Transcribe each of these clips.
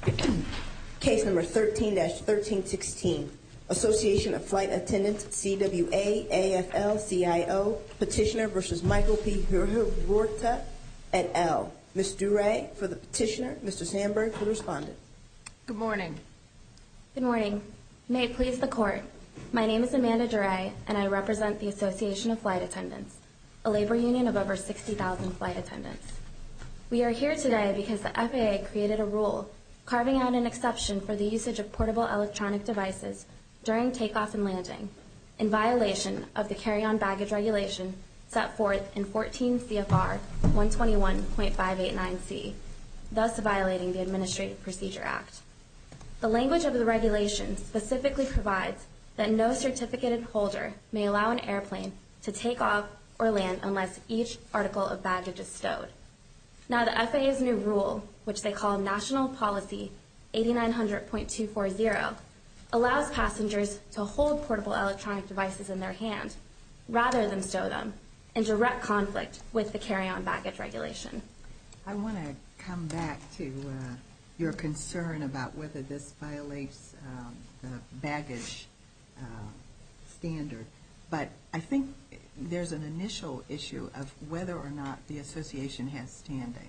Case number 13-1316, Association of Flight Attendants, CWA, AFL-CIO, Petitioner versus Michael P. Huerta et al. Ms. Duray for the petitioner, Mr. Sandberg for the respondent. Good morning. Good morning. May it please the Court, my name is Amanda Duray, and I represent the Association of Flight Attendants, a labor union of over 60,000 flight attendants. We are here today because the FAA created a rule carving out an exception for the usage of portable electronic devices during takeoff and landing, in violation of the carry-on baggage regulation set forth in 14 CFR 121.589C, thus violating the Administrative Procedure Act. The language of the regulation specifically provides that no certificate holder may allow an airplane to take off or land unless each article of baggage is stowed. Now, the FAA's new rule, which they call National Policy 8900.240, allows passengers to hold portable electronic devices in their hand rather than stow them, in direct conflict with the carry-on baggage regulation. I want to come back to your concern about whether this violates the baggage standard, but I think there's an initial issue of whether or not the association has standing.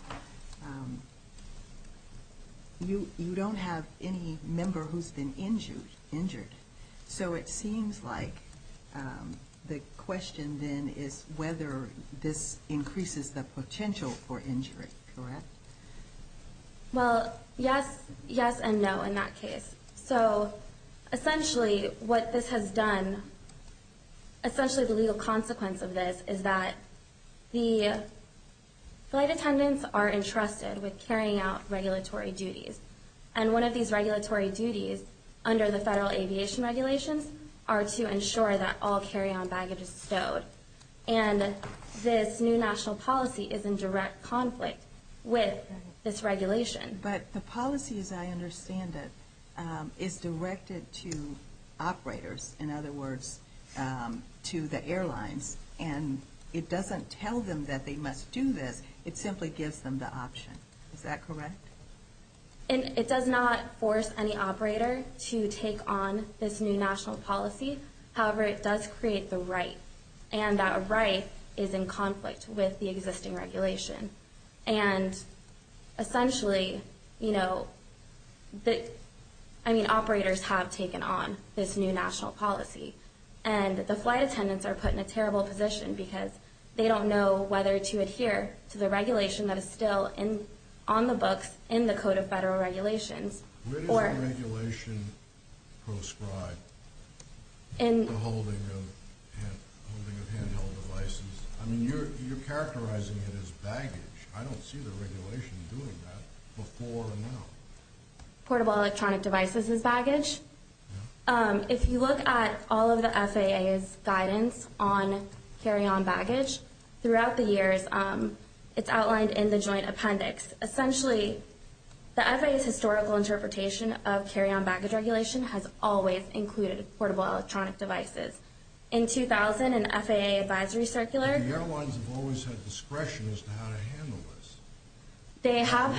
You don't have any member who's been injured, so it seems like the question then is whether this increases the potential for injury, correct? Well, yes and no in that case. So essentially what this has done, essentially the legal consequence of this is that the flight attendants are entrusted with carrying out regulatory duties. And one of these regulatory duties under the federal aviation regulations are to ensure that all carry-on baggage is stowed. And this new national policy is in direct conflict with this regulation. But the policy, as I understand it, is directed to operators, in other words, to the airlines, and it doesn't tell them that they must do this, it simply gives them the option. Is that correct? And it does not force any operator to take on this new national policy. However, it does create the right, and that right is in conflict with the existing regulation. And essentially, operators have taken on this new national policy, and the flight attendants are put in a terrible position because they don't know whether to adhere to the regulation that is still on the books in the Code of Federal Regulations. Where does the regulation proscribe the holding of handheld devices? I mean, you're characterizing it as baggage. I don't see the regulation doing that before or now. Portable electronic devices is baggage. Yeah. If you look at all of the FAA's guidance on carry-on baggage, throughout the years, it's outlined in the joint appendix. Essentially, the FAA's historical interpretation of carry-on baggage regulation has always included portable electronic devices. In 2000, an FAA advisory circular... The airlines have always had discretion as to how to handle this. They have...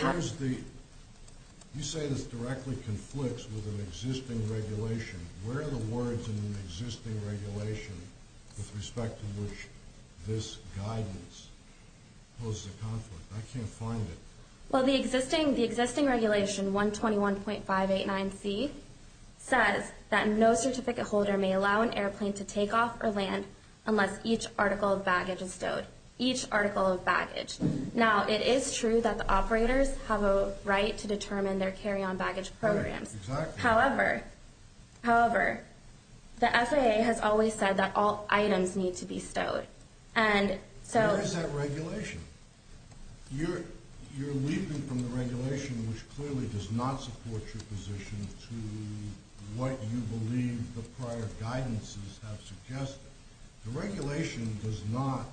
You say this directly conflicts with an existing regulation. Where are the words in an existing regulation with respect to which this guidance poses a conflict? I can't find it. Well, the existing regulation, 121.589C, says that no certificate holder may allow an airplane to take off or land unless each article of baggage is stowed. Each article of baggage. Now, it is true that the operators have a right to determine their carry-on baggage programs. Right, exactly. However, the FAA has always said that all items need to be stowed. And so... Where is that regulation? You're leaping from the regulation, which clearly does not support your position, to what you believe the prior guidances have suggested. The regulation does not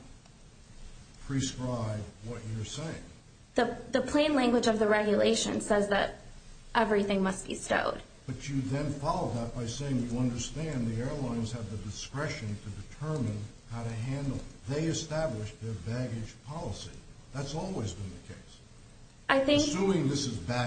prescribe what you're saying. The plain language of the regulation says that everything must be stowed. But you then follow that by saying you understand the airlines have the discretion to determine how to handle it. They established their baggage policy. That's always been the case. I think... Assuming this is baggage,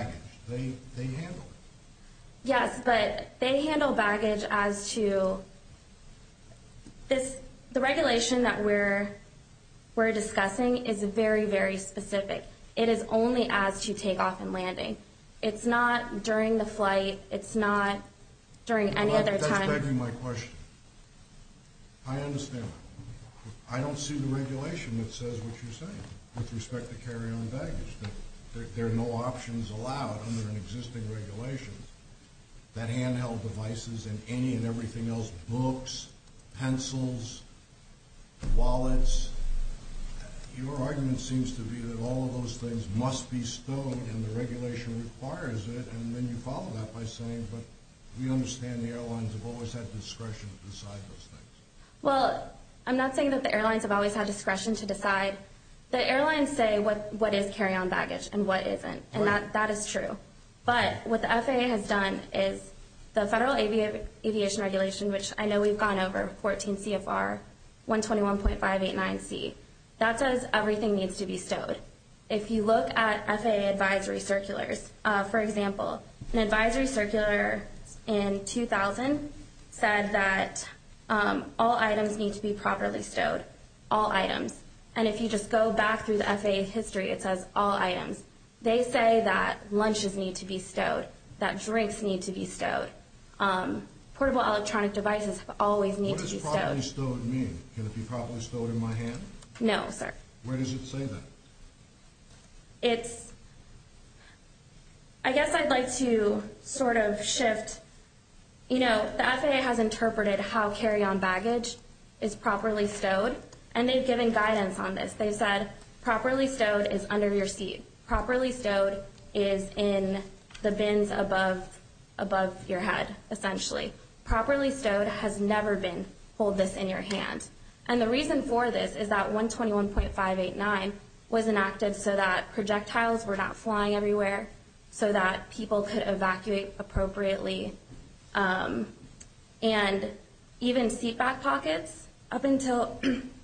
They handle it. Yes, but they handle baggage as to this. The regulation that we're discussing is very, very specific. It is only as to takeoff and landing. It's not during the flight. It's not during any other time. That's begging my question. I understand. I don't see the regulation that says what you're saying with respect to carry-on baggage, that there are no options allowed under an existing regulation, that handheld devices and any and everything else, books, pencils, wallets. Your argument seems to be that all of those things must be stowed and the regulation requires it, and then you follow that by saying, but we understand the airlines have always had discretion to decide those things. Well, I'm not saying that the airlines have always had discretion to decide. The airlines say what is carry-on baggage and what isn't, and right. that is true. But what the FAA has done is the Federal Aviation Regulation, which I know we've gone over, 14 CFR 121.589C, that says everything needs to be stowed. If you look at FAA advisory circulars, for example, an advisory circular in 2000 said that all items need to be properly stowed, all items. And if you just go back through the FAA history, it says all items. They say that lunches need to be stowed, that drinks need to be stowed. Portable electronic devices always need to be stowed. What does properly stowed mean? Can it be properly stowed in my hand? No, sir. Where does it say that? I guess I'd like to sort of shift. The FAA has interpreted how carry-on baggage is properly stowed, and they've given guidance on this. They've said properly stowed is under your seat. Properly stowed is in the bins above your head, essentially. Properly stowed has never been hold this in your hand. And the reason for this is that 121.589 was enacted so that projectiles were not flying everywhere, so that people could evacuate appropriately. And even seat back pockets, up until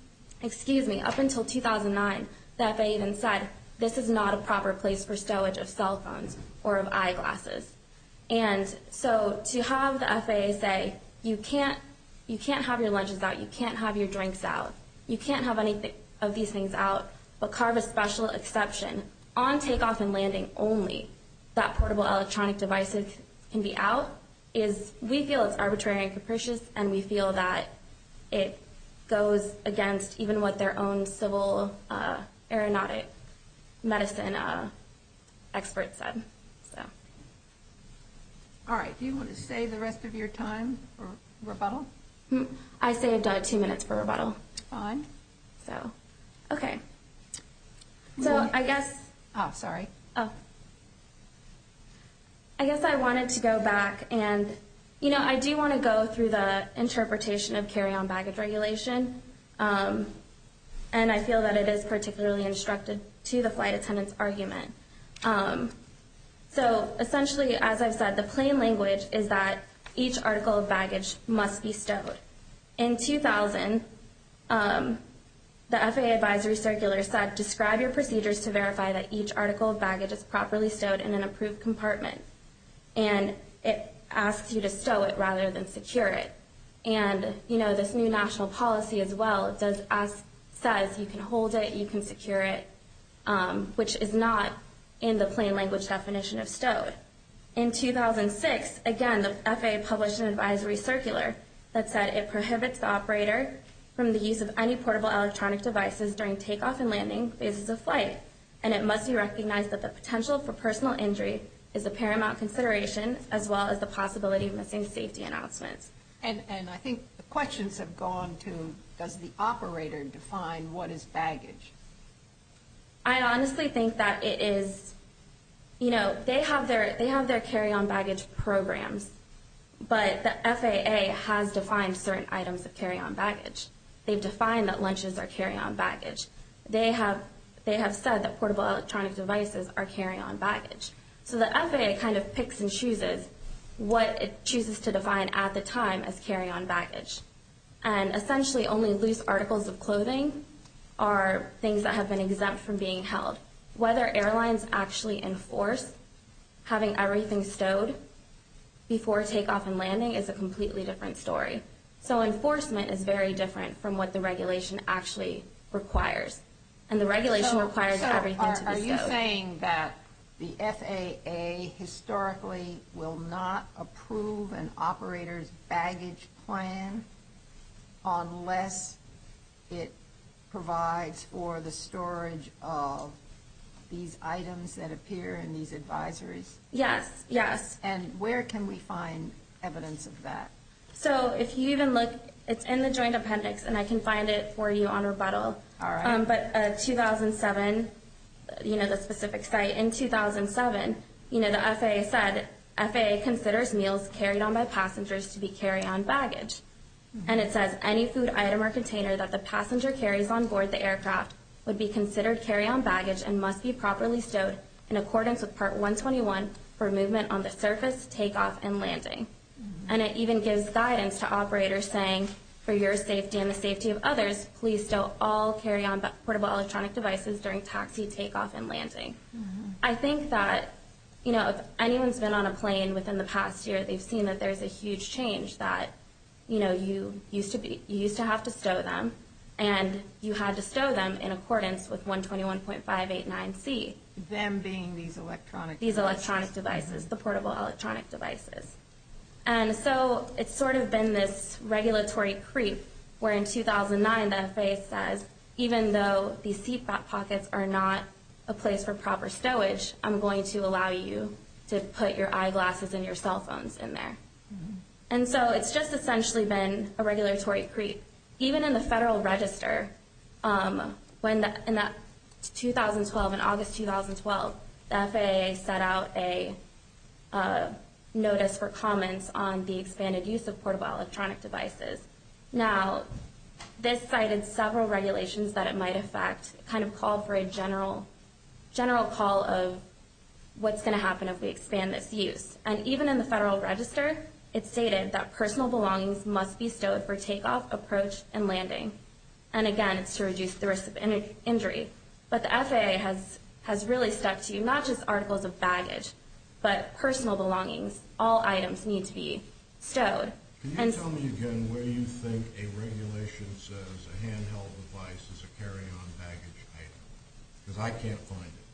2009, the FAA even said this is not a proper place for stowage of cell phones or of eyeglasses. And so to have the FAA say you can't have your lunches out, you can't have your drinks out, you can't have any of these things out, but carve a special exception on takeoff and landing only that portable electronic devices can be out, we feel it's arbitrary and capricious, and we feel that it goes against even what their own civil aeronautic medicine experts said. So. All right. Do you want to save the rest of your time for rebuttal? I saved 2 minutes for rebuttal. Fine. So, okay. So I guess. Oh, sorry. Oh. I guess I wanted to go back and, I do want to go through the interpretation of carry-on baggage regulation, and I feel that it is particularly instructed to the flight attendant's argument. So essentially, as I've said, the plain language is that each article of baggage must be stowed. In 2000, the FAA advisory circular said, describe your procedures to verify that each article of baggage is properly stowed in an approved compartment. And it asks you to stow it rather than secure it. And, this new national policy as well says you can hold it, you can secure it, which is not in the plain language definition of stowed. In 2006, again, the FAA published an advisory circular that said it prohibits the operator from the use of any portable electronic devices during takeoff and landing phases of flight, and it must be recognized that the potential for personal injury is a paramount consideration, as well as the possibility of missing safety announcements. And I think the questions have gone to, does the operator define what is baggage? I honestly think that it is, they have their carry-on baggage programs, but the FAA has defined certain items of carry-on baggage. They've defined that lunches are carry-on baggage. They have said that portable electronic devices are carry-on baggage. So the FAA kind of picks and chooses what it chooses to define at the time as carry-on baggage. And essentially only loose articles of clothing are things that have been exempt from being held. Whether airlines actually enforce having everything stowed before takeoff and landing is a completely different story. So enforcement is very different from what the regulation actually requires. And the regulation requires everything to be stowed. Are you saying that the FAA historically will not approve an operator's baggage plan unless it provides for the storage of these items that appear in these advisories? Yes, yes. And where can we find evidence of that? So if you even look, it's in the joint appendix, and I can find it for you on rebuttal. All right. But 2007, the specific site, in 2007, the FAA said, FAA considers meals carried on by passengers to be carry-on baggage. Mm-hmm. And it says, any food item or container that the passenger carries on board the aircraft would be considered carry-on baggage and must be properly stowed in accordance with Part 121 for movement on the surface, takeoff, and landing. Mm-hmm. And it even gives guidance to operators saying, for your safety and the safety of others, please stow all carry-on portable electronic devices during taxi, takeoff, and landing. Mm-hmm. I think that, if anyone's been on a plane within the past year, they've seen that there's a huge change that, you used to have to stow them, and you had to stow them in accordance with 121.589C. Them being these electronic devices, the portable electronic devices. And so it's sort of been this regulatory creep where in 2009 the FAA says, even though these seat pockets are not a place for proper stowage, I'm going to allow you to put your eyeglasses and your cell phones in there. Mm-hmm. And so it's just essentially been a regulatory creep. Even in the Federal Register, in 2012, in August 2012, the FAA set out a notice for comments on the expanded use of portable electronic devices. Now, this cited several regulations that it might affect. It kind of called for a general call of what's going to happen if we expand this use. And even in the Federal Register, it stated that personal belongings must be stowed for takeoff, approach, and landing. And again, it's to reduce the risk of injury. But the FAA has really stuck to not just articles of baggage, but personal belongings. All items need to be stowed. Can you tell me again where you think a regulation says a handheld device is a carry-on baggage item? Because I can't find it.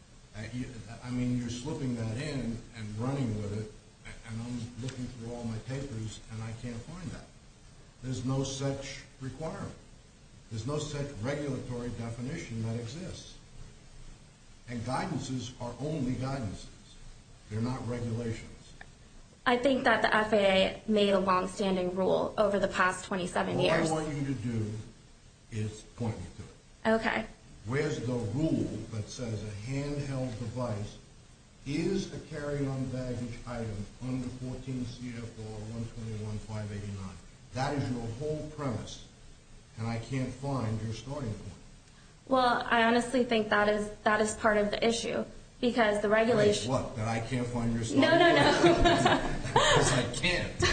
You're slipping that in and running with it, and I'm looking through all my papers, and I can't find that. There's no such requirement. There's no such regulatory definition that exists. And guidances are only guidances. They're not regulations. I think that the FAA made a long-standing rule over the past 27 years. All I want you to do is point me to it. Okay. Where's the rule that says a handheld device is a carry-on baggage item under 14 CFR 121.589? That is your whole premise, and I can't find your starting point. Well, I honestly think that is part of the issue, because the regulation... Wait, what? That I can't find your starting point? No. Because I can't.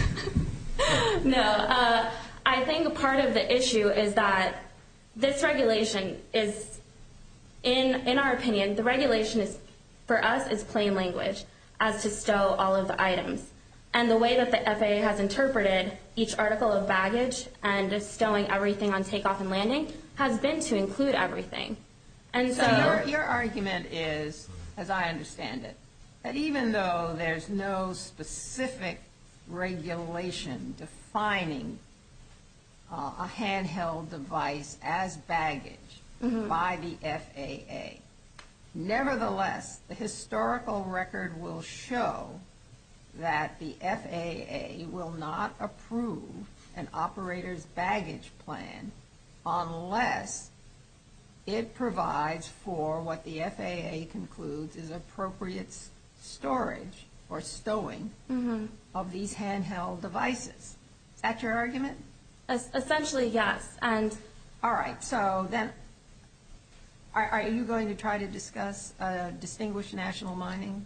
No, I think part of the issue is that this regulation is, in our opinion, the regulation is, for us, is plain language as to stow all of the items. And the way that the FAA has interpreted each article of baggage and stowing everything on takeoff and landing has been to include everything. And so your argument is, as I understand it, that even though there's no specific regulation defining a handheld device as baggage by the FAA, nevertheless, the historical record will show that the FAA will not approve an operator's baggage plan unless it provides for what the FAA concludes is appropriate storage or stowing of these handheld devices. Is that your argument? Essentially, yes. And all right. So then, are you going to try to discuss distinguished national mining?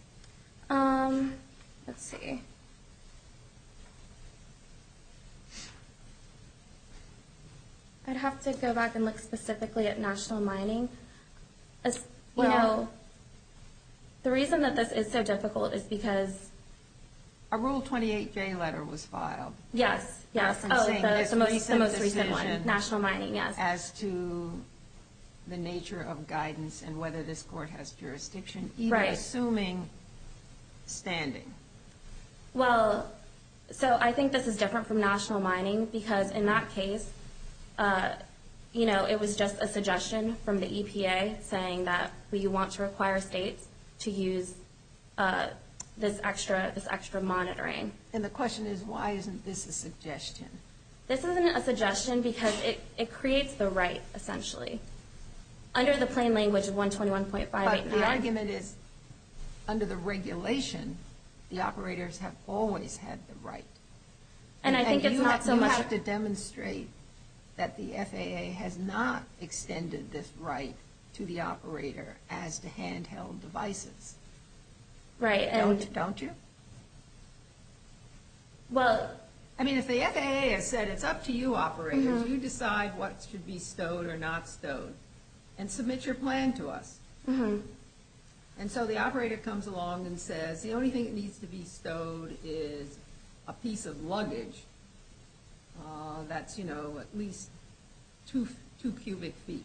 Let's see. I'd have to go back and look specifically at national mining. The reason that this is so difficult is because... A Rule 28J letter was filed. Yes. Oh, Referencing the most recent decision one, National Mining, yes. As to the nature of guidance and whether this court has jurisdiction, even assuming standing. Well, so I think this is different from National Mining because in that case, it was just a suggestion from the EPA saying that we want to require states to use this extra monitoring. And the question is, why isn't this a suggestion? This isn't a suggestion because it creates the right, essentially. Under the plain language of 121.589. But the argument is, under the regulation, the operators have always had the right. And I think it's not so much... You have to demonstrate that the FAA has not extended this right to the operator as to handheld devices. Right. Don't you? Well... I mean, if the FAA has said it's up to you operators, you decide what should be stowed or not stowed, and submit your plan to us. And so the operator comes along and says, the only thing that needs to be stowed is a piece of luggage that's, at least 2 cubic feet.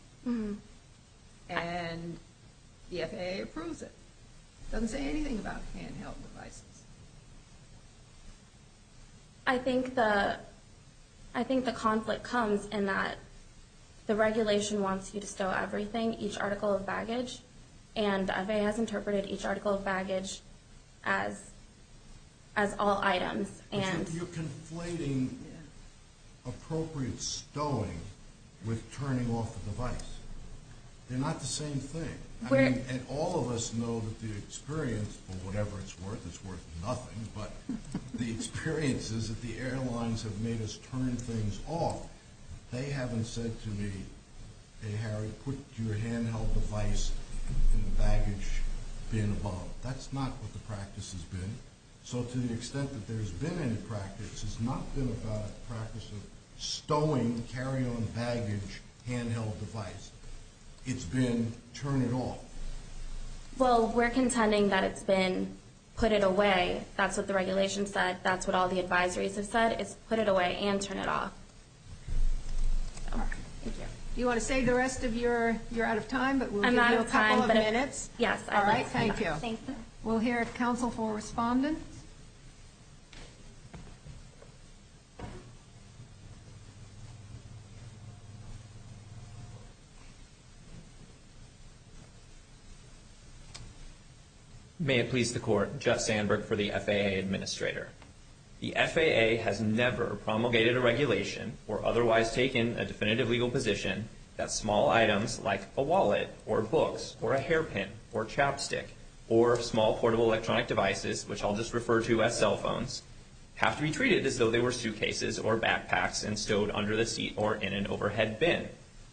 And the FAA approves it. Doesn't say anything about handheld devices. I think the conflict comes in that the regulation wants you to stow everything, each article of baggage, and the FAA has interpreted each article of baggage as all items. And you're conflating appropriate stowing with turning off the device. They're not the same thing. And all of us know that the experience, for whatever it's worth nothing, but the experience is that the airlines have made us turn things off. They haven't said to me, hey, Harry, put your handheld device in the baggage bin above. That's not what the practice has been. So to the extent that there's been any practice, it's not been about a practice of stowing carry-on baggage handheld device. It's been turn it off. Well, we're contending that it's been put it away. That's what the regulation said. That's what all the advisories have said, is put it away and turn it off. So, thank you. Do you want to save the rest of you're out of time, but we'll give you a couple of minutes. Yes. All right, thank you. Thank you. We'll hear counsel for respondent. May it please the Court, Jeff Sandberg for the FAA Administrator. The FAA has never promulgated a regulation or otherwise taken a definitive legal position that small items like a wallet or books or a hairpin or chapstick or small portable electronic devices, which I'll just refer to as cell phones, have to be treated as though they were suitcases or backpacks and stowed under the seat or in an overhead bin.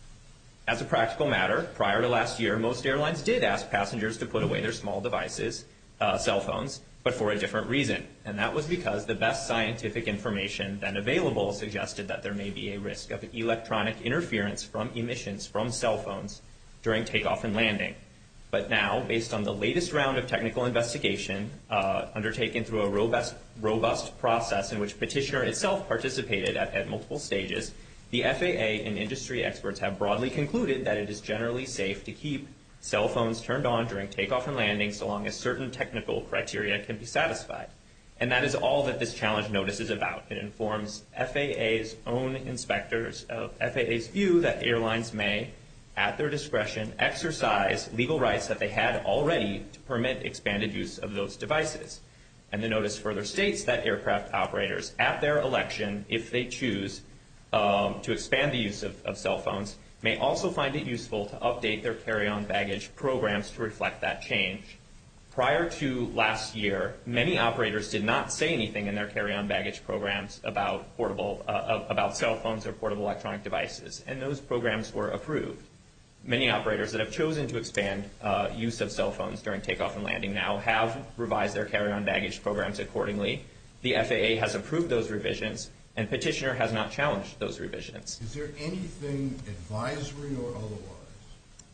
As a practical matter, prior to last year, most airlines did ask passengers to put away their small devices, cell phones, but for a different reason. And that was because the best scientific information then available suggested that there may be a risk of electronic interference from emissions from cell phones during takeoff and landing. But now, based on the latest round of technical investigation undertaken through a robust process in which Petitioner itself participated at multiple stages, the FAA and industry experts have broadly concluded that it is generally safe to keep cell phones turned on during takeoff and landing so long as certain technical criteria can be satisfied. And that is all that this challenge notice is about. It informs FAA's own inspectors of FAA's view that airlines may, at their discretion, exercise legal rights that they had already to permit expanded use of those devices. And the notice further states that aircraft operators, at their election, if they choose to expand the use of cell phones, may also find it useful to update their carry-on baggage programs to reflect that change. Prior to last year, many operators did not say anything in their carry-on baggage programs about about cell phones or portable electronic devices, and those programs were approved. Many operators that have chosen to expand use of cell phones during takeoff and landing now have revised their carry-on baggage programs accordingly. The FAA has approved those revisions, and Petitioner has not challenged those revisions. Is there anything advisory or otherwise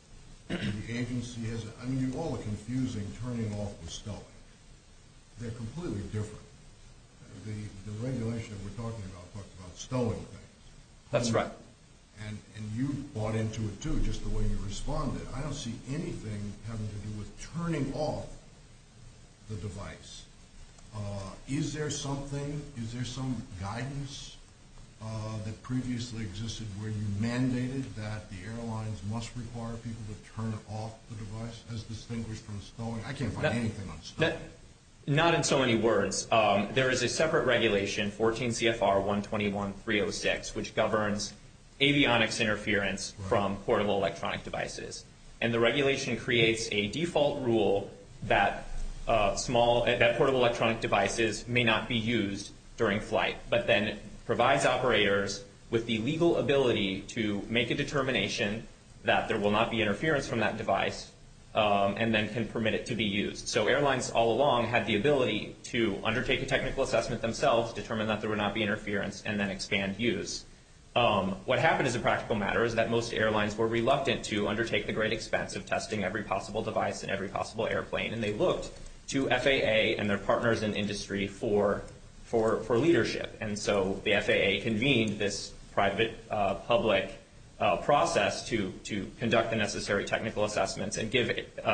the agency has, I mean, you all are confusing turning off with stowing. They're completely different. The regulation that we're talking about talks about stowing things. That's right. And you bought into it too, just the way you responded. I don't see anything having to do with turning off the device. Is there some guidance that previously existed where you mandated that the airlines must require people to turn off the device as distinguished from stowing? I can't find anything on stowing. Not in so many words. There is a separate regulation, 14 CFR 121.306, which governs avionics interference from portable electronic devices. And the regulation creates a default rule that portable electronic devices may not be used during flight, but then provides operators with the legal ability to make a determination that there will not be interference from that device, and then can permit it to be used. So airlines all along had the ability to undertake a technical assessment themselves, determine that there would not be interference, and then expand use. What happened as a practical matter is that most airlines were reluctant to undertake the great expense of testing every possible device in every possible airplane, and they looked to FAA and their partners in industry for leadership. And so the FAA convened this private-public process to conduct the necessary technical assessments and give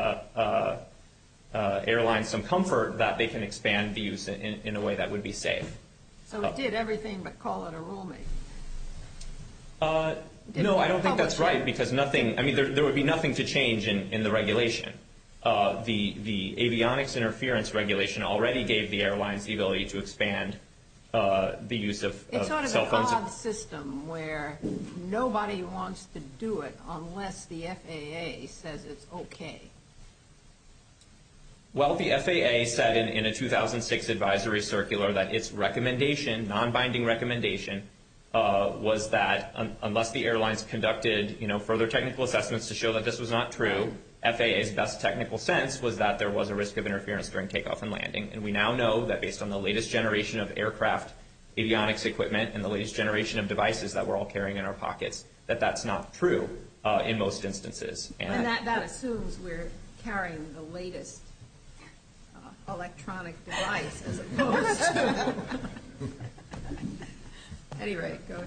airlines some comfort that they can expand the use in a way that would be safe. So it did everything but call it a rulemaking. No, I don't think that's right, because there would be nothing to change in the regulation. The avionics interference regulation already gave the airlines the ability to expand the use of cell phones. It's sort of an odd system where nobody wants to do it unless the FAA says it's okay. Well, the FAA said in a 2006 advisory circular that its recommendation, non-binding recommendation, was that unless the airlines conducted further technical assessments to show that this was not true, FAA's best technical sense was that there was a risk of interference during takeoff and landing. And we now know that based on the latest generation of aircraft avionics equipment and the latest generation of devices that we're all carrying in our pockets, that that's not true in most instances. And that assumes we're carrying the latest electronic device as opposed to... Anyway, go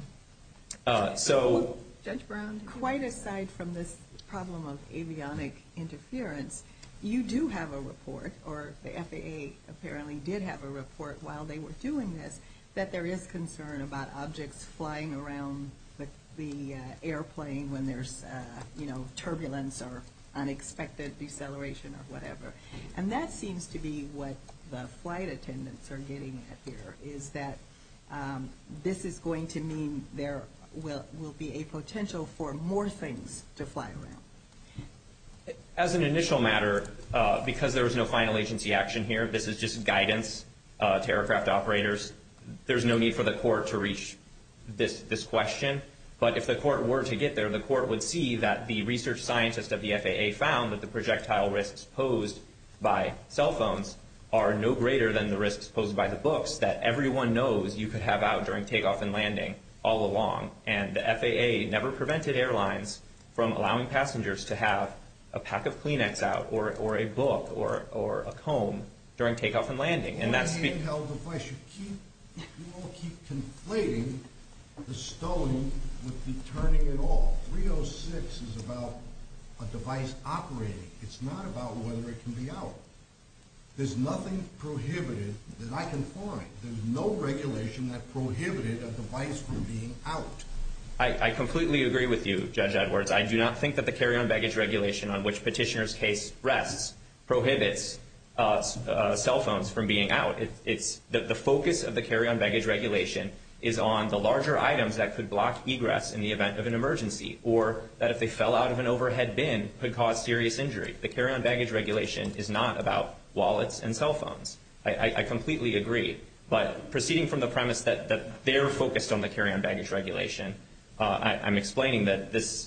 ahead. Judge Brown? Quite aside from this problem of avionic interference, you do have a report, or the FAA apparently did have a report while they were doing this, that there is concern about objects flying around the airplane when there's turbulence or unexpected deceleration or whatever. And that seems to be what the flight attendants are getting at here, is that this is going to mean there will be a potential for more things to fly around. As an initial matter, because there was no final agency action here, this is just guidance to aircraft operators. There's no need for the court to reach this question. But if the court were to get there, the court would see that the research scientists of the FAA found that the projectile risks posed by cell phones are no greater than the risks posed by the books that everyone knows you could have out during takeoff and landing all along. And the FAA never prevented airlines from allowing passengers to have a pack of Kleenex out or a book or a comb during takeoff and landing. And that's the handheld device. You all keep conflating the stowing with the turning it off. 306 is about a device operating. It's not about whether it can be out. There's nothing prohibited that I can find. There's no regulation that prohibited a device from being out. I completely agree with you, Judge Edwards. I do not think that the carry-on baggage regulation on which petitioner's case rests prohibits cell phones from being out. It's the focus of the carry-on baggage regulation is on the larger items that could block egress in the event of an emergency, or that if they fell out of an overhead bin could cause serious injury. The carry-on baggage regulation is not about wallets and cell phones. I completely agree. But proceeding from the premise that they're focused on the carry-on baggage regulation, I'm explaining that this,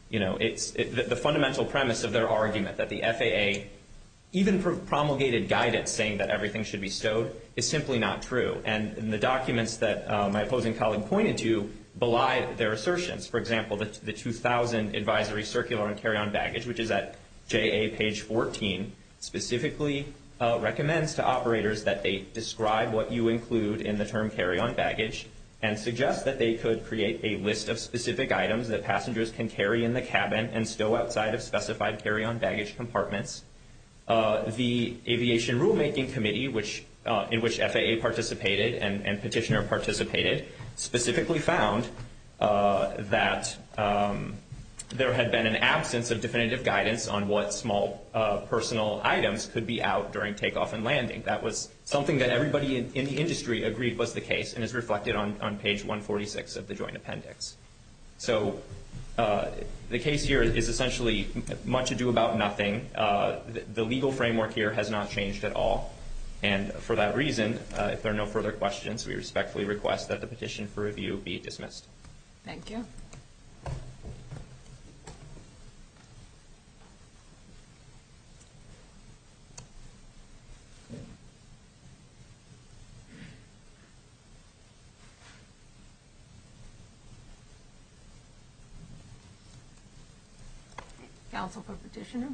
the fundamental premise of their argument that the FAA even promulgated guidance saying that everything should be stowed is simply not true. And in the documents that my opposing colleague pointed to, belie their assertions. For example, the 2000 advisory circular on carry-on baggage, which is at JA page 14, specifically recommends to operators that they describe what you include in the term carry-on baggage and suggests that they could create a list of specific items that passengers can carry in the cabin and stow outside of specified carry-on baggage compartments. The Aviation Rulemaking Committee, in which FAA participated and petitioner participated, specifically found that there had been an absence of definitive guidance on what small personal items could be out during takeoff and landing. That was something that everybody in the industry agreed was the case and is reflected on page 146 of the Joint Appendix. So the case here is essentially much ado about nothing. The legal framework here has not changed at all. And for that reason, if there are no further questions, we respectfully request that the petition for review be dismissed. Thank you. Counsel for petitioner.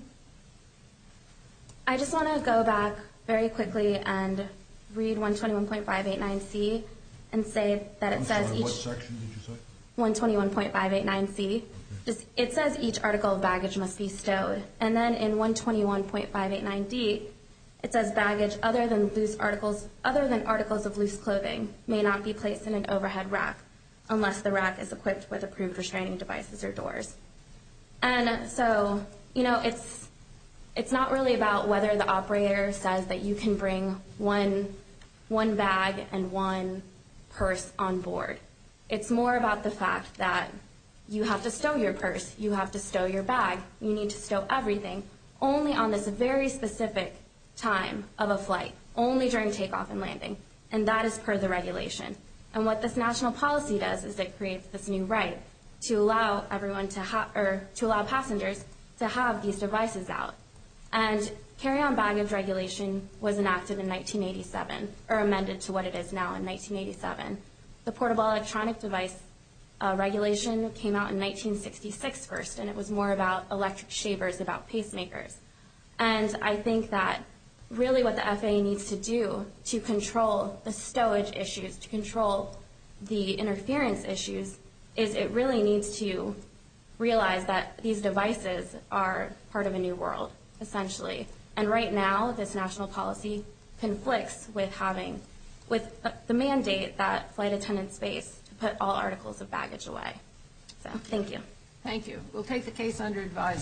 I just want to go back very quickly and read 121.589C and say that it says each... What section did you say? 121.589C. It says each article of baggage must be stowed. And then in 121.589D, it says baggage other than articles of loose clothing may not be placed in an overhead rack unless the rack is equipped with approved restraining devices or doors. And so, it's not really about whether the operator says that you can bring one bag and one purse on board. It's more about the fact that you have to stow your purse, you have to stow your bag, you need to stow everything only on this very specific time of a flight, only during takeoff and landing. And that is per the regulation. And what this national policy does is it creates this new right to allow passengers to have these devices out. And carry-on baggage regulation was enacted in 1987, or amended to what it is now in 1987. The portable electronic device regulation came out in 1966 first, and it was more about electric shavers, about pacemakers. And I think that really what the FAA needs to do to control the stowage issues, to control the interference issues, is it really needs to realize that these devices are part of a new world, essentially. And right now, this national policy conflicts with the mandate that flight attendants face to put all articles of baggage away. So, thank you. Thank you. We'll take the case under advisement.